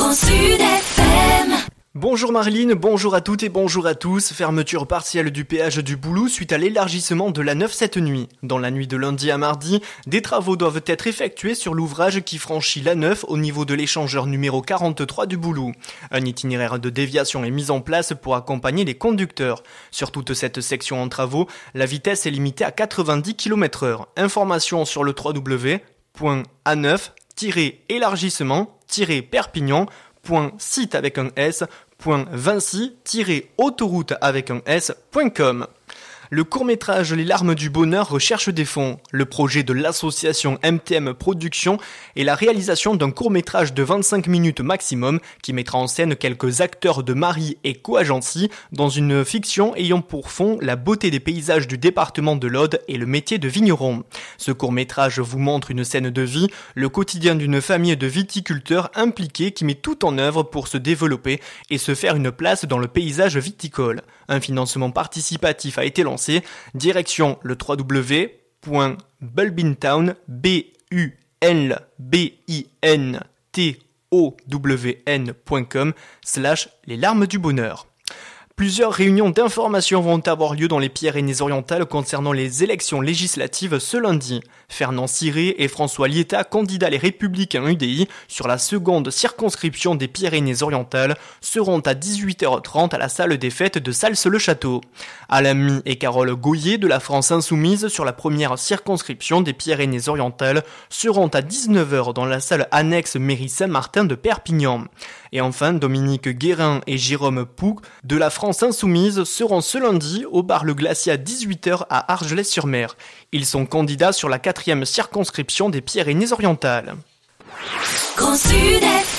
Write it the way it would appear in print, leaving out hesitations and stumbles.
Sud FM. Bonjour Marilyn, bonjour à toutes et bonjour à tous. Fermeture partielle du péage du Boulou suite à l'élargissement de la 9 cette nuit. Dans la nuit de lundi à mardi, des travaux doivent être effectués sur l'ouvrage qui franchit la 9 au niveau de l'échangeur numéro 43 du Boulou. Un itinéraire de déviation est mis en place pour accompagner les conducteurs. Sur toute cette section en travaux, la vitesse est limitée à 90 km/h. Information sur le www.a9-élargissement-perpignan.site avec un s.vinci-autoroute avec un s.com. Le court-métrage Les Larmes du Bonheur recherche des fonds. Le projet de l'association MTM Productions est la réalisation d'un court-métrage de 25 minutes maximum qui mettra en scène quelques acteurs de Marie et Coagency dans une fiction ayant pour fond la beauté des paysages du département de l'Aude et le métier de vigneron. Ce court-métrage vous montre une scène de vie, le quotidien d'une famille de viticulteurs impliqués qui met tout en œuvre pour se développer et se faire une place dans le paysage viticole. Un financement participatif a été lancé. Direction le www.bulbintown.com/les larmes du bonheur. Plusieurs réunions d'information vont avoir lieu dans les Pyrénées-Orientales concernant les élections législatives ce lundi. Fernand Ciré et François Lietta, candidats Les Républicains UDI sur la seconde circonscription des Pyrénées-Orientales, seront à 18h30 à la salle des fêtes de Sals-le-Château. Alain Mie et Carole Goyer de la France Insoumise sur la première circonscription des Pyrénées-Orientales seront à 19h dans la salle annexe Mairie Saint-Martin de Perpignan. Et enfin, Dominique Guérin et Jérôme Pouc de la France Insoumise seront ce lundi au bar Le Glacier à 18h à Argelès-sur-Mer. Ils sont candidats sur la 4e circonscription des Pyrénées-Orientales. Sud FM.